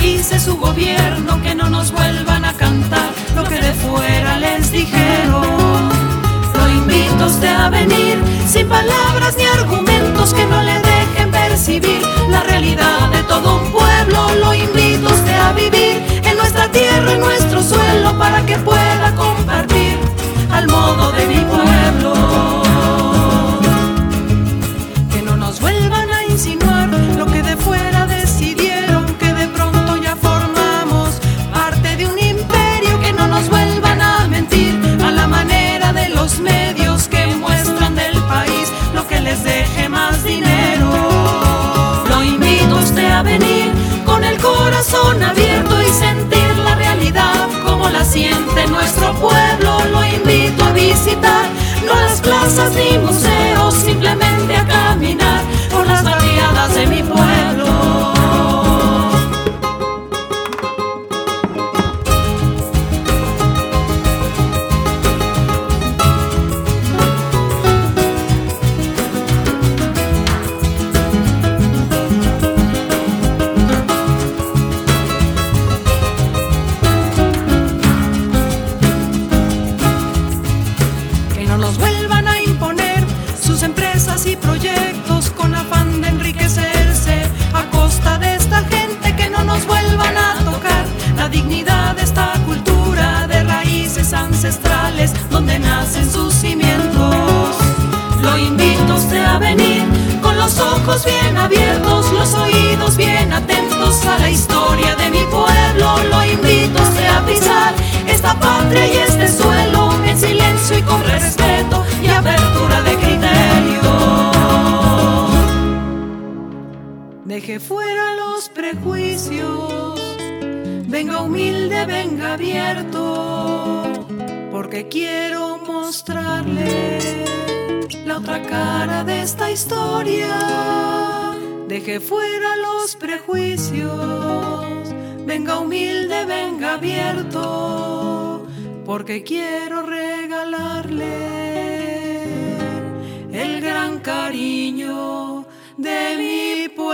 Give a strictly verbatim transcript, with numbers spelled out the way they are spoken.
dice su gobierno, que no nos vuelvan a cantar lo que de fuera les dijeron. Lo invito a usted a venir, sin palabras ni argumentos que no le dejen percibir la realidad de todo un pueblo. Lo invito a usted a vivir en nuestra tierra, en nuestro suelo, para que pueda compartir al modo de mi pueblo. Que no nos vuelvan a insinuar lo que de fuera decidieron, que de pronto ya formamos parte de un imperio. Que no nos vuelvan a mentir a la manera de los medios que muestran del país lo que les deje más dinero. Lo invito a usted a venir con el corazón abierto y sentir la realidad como la siente nuestro pueblo. Lo invito a visitar no las plazas ni museos, simplemente a caminar por las barriadas de mi pueblo. Nos vuelvan a imponer sus empresas y proyectos con afán de enriquecerse a costa de esta gente. Que no nos vuelvan a tocar la dignidad de esta cultura de raíces ancestrales donde nacen sus cimientos. Lo invito a usted a venir con los ojos bien abiertos, los oídos bien atentos a la historia de mi pueblo. Lo invito a usted a pisar esta patria y este suelo en silencio y con respeto y apertura de criterio. Deje fuera los prejuicios, venga humilde, venga abierto, porque quiero mostrarle la otra cara de esta historia. Deje fuera los prejuicios, venga humilde, venga abierto, porque quiero regalarle el gran cariño de mi pueblo.